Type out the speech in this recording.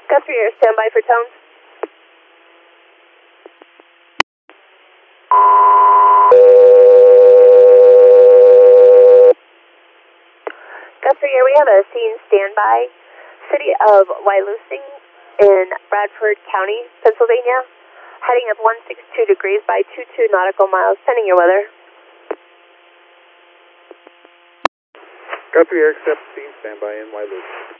Guthrie Air, standby for tones. Guthrie Air, we have a scene standby. City of Wyalusing in Bradford County, Pennsylvania. Heading up 162 degrees by 22 nautical miles. Sending your weather. Guthrie Air, accept scene standby in Wyalusing.